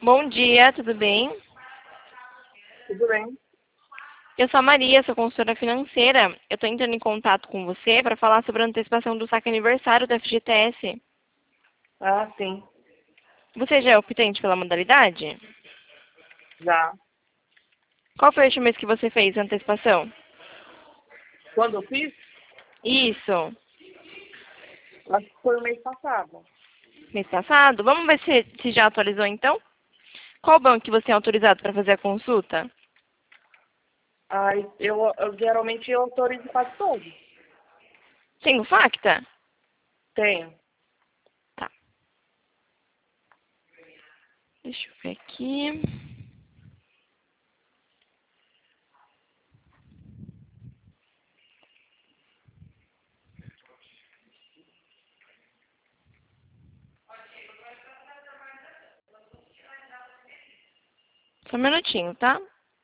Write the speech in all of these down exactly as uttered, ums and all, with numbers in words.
Bom dia, tudo bem? Tudo bem? Eu sou a Maria, sou consultora financeira. Eu estou entrando em contato com você para falar sobre a antecipação do saque aniversário da F G T S. Ah, sim. Você já é optante pela modalidade? Já. Qual foi o último mês que você fez a antecipação? Quando eu fiz, Isso, acho que foi o mês passado. mês passado. Vamos ver se, se já atualizou então? Qual banco que você é autorizado para fazer a consulta? Aí eu, eu geralmente eu autorizo quase todos. Tem o Facta? Tenho. Tá. Deixa eu ver aqui. Só um minutinho, tá?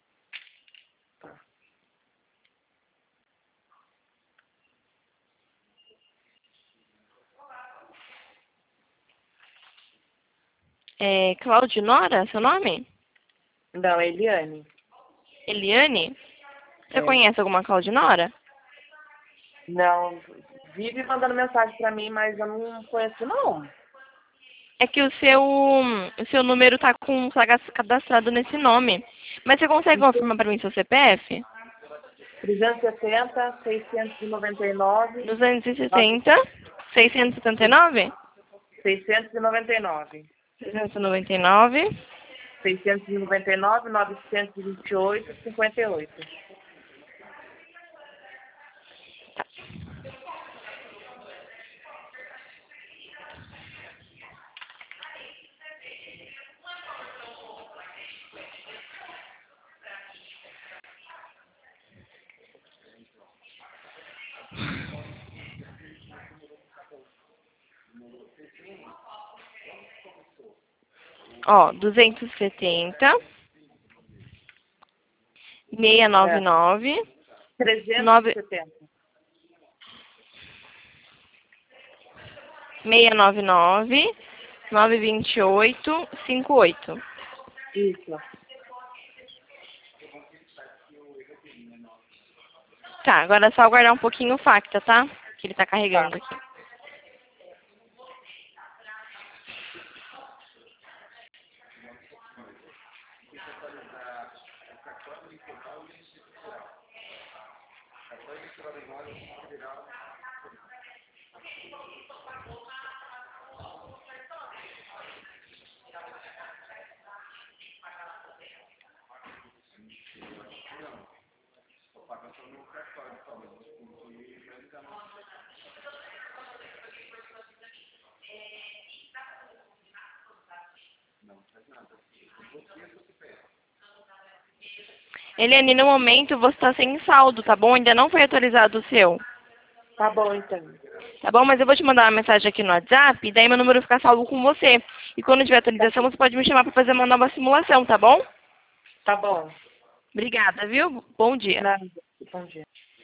É Claudinora, seu nome? Não, Eliane. Eliane? Você É. conhece alguma Claudinora? Não, vive mandando mensagem pra mim, mas eu não conheço não. É que o seu, o seu número tá com tá cadastrado nesse nome. Mas você consegue confirmar para mim seu C P F? trezentos e setenta, seiscentos e noventa e nove, duzentos e sessenta, seiscentos e setenta e nove? seiscentos e noventa e nove. trezentos e noventa e nove. seiscentos e noventa e nove, novecentos e vinte e oito, cinquenta e oito. Ó, duzentos e setenta, seiscentos e noventa e É. nove, trezentos e nove, setenta. seiscentos e noventa e nove, novecentos e vinte e oito, cinquenta e oito. Isso. Tá, agora é só aguardar um pouquinho o Facta, tá? Que ele tá Tá. carregando aqui. Eliane, no momento você está sem saldo, tá bom? Ainda não foi atualizado o seu. Tá bom, então. Tá bom? Mas eu vou te mandar uma mensagem aqui no WhatsApp, e daí meu número fica salvo com você. E quando tiver atualização, você pode me chamar para fazer uma nova simulação, tá bom? Tá bom. Obrigada, viu? Bom dia. Nada. Bom dia.